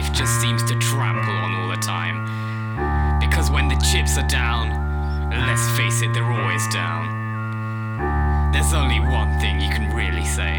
life just seems to trample on all the time. Because when the chips are down, let's face it, they're always down. There's only one thing you can really say.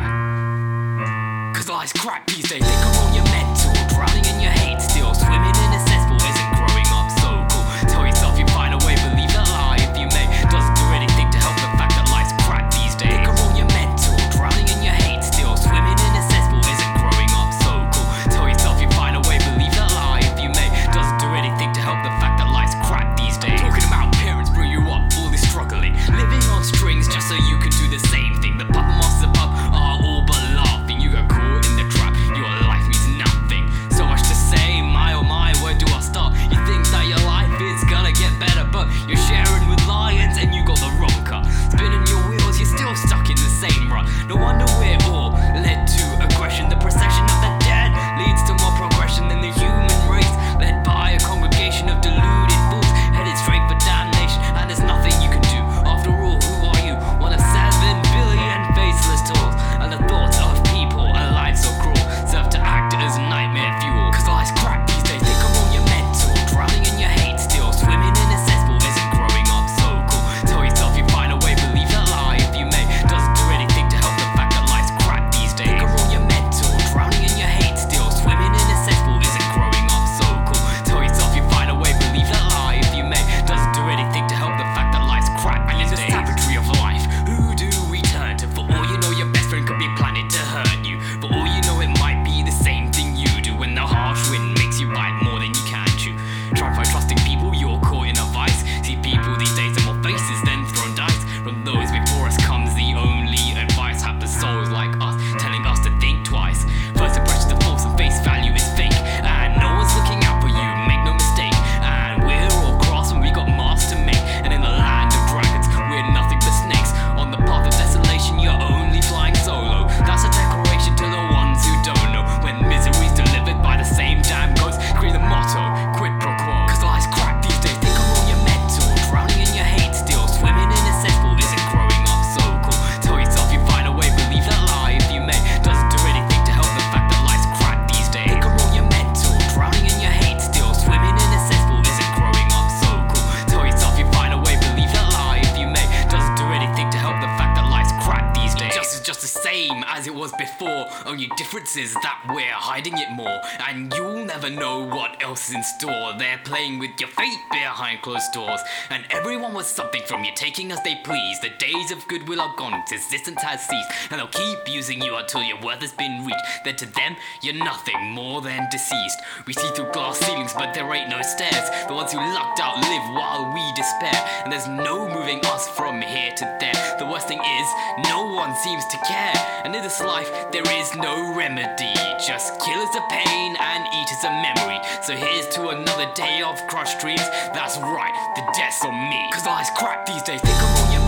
Cause life's crap these days, they come on your mental. Drowning in your hate still, swimming in a cesspool isn't growing up so cool. Tell yourself you find a way, believe that lie if you may. Doesn't do anything to help the fact that life's crap these days. They come on your mental, drowning in your hate still, swimming in a cesspool isn't growing up so cool. Tell yourself you find a way, believe that lie if you may. Doesn't do anything to help the fact that life's crap these days. Talking about parents bring you up, all this struggling, living on strings just so you can do the same thing. The puppet masters above are all but laughing. You got caught in the trap, your life means nothing. So much to say, my oh my, where do I start? You think that your life is gonna get better, but you're sharing with lions and you got the wrong car. Spinning your wheels, you're still stuck in the same rut. No wonder we're all led to aggression. The procession of the dead leads to more progression than the human race, led by a congregation of deluded fools, headed straight for damnation, and there's nothing you can do. After all, who are you? One of 7 billion faceless tools, and the thoughts of people alive so cruel serve to act as nightmare fuel. Cause life's crap these days, they come on your mental, drowning in your hate still, swimming in a cesspool isn't growing up so cool. Tell yourself you find a way, believe that lie if you may. Doesn't do anything to help the fact that life's crap these days. They come on your mental, drowning in your hate still, swimming in a cesspool isn't growing up so cool. Tell yourself you find a way, believe that lie if you may. Doesn't do anything to help the fact that life's crap these days. And in the savagery of life, who do we turn to? For all you know, your best friend could be planning to hurt you. For all you know, it might be the same thing you do when the harsh wind makes you bite more than you can chew. Try and find trusting people, you're caught in a vice. See, people these days are more faces than thrown dice. From those before us comes the only advice. Hapless souls like us, telling us to think twice. First impressions are false and face value is fake, and no one's looking out for you, make no mistake. And we're all grass and we got masks to make. And in the land of dragons, we're nothing but snakes. On the path of desolation, you're only flying solo. That's a declaration to the ones who don't know. When misery's delivered by the same damn ghost, create the motto, quid pro quo. Cause life's crap these days, they come on your mental, drowning in your hate still, swimming in a cesspool isn't growing up so cool. Tell yourself you find a way, believe that lie if you may. Doesn't do anything to help the fact that life's crap these days. They come on your mental, drowning in your hate still, swimming in a cesspool isn't growing up so cool. Tell yourself you find a way, believe that lie if you may. Doesn't do anything to help the fact that life's crap these days. Just the same as it was before, only difference is that we're hiding it more, and you'll never know what else is in store. They're playing with your fate behind closed doors, and everyone wants something from you, taking as they please. The days of goodwill are gone, existence has ceased, and they'll keep using you until your worth has been reached. Then to them, you're nothing more than deceased. We see through glass ceilings, but there ain't no stairs. The ones who lucked out live while we despair, and there's no moving us from here to there. The worst thing is, no one seems to care, and in this life there is no remedy. Just killers of pain and eaters of memory. So here's to another day of crushed dreams. That's right, the death's on me. Cause life's crap these days, they come on your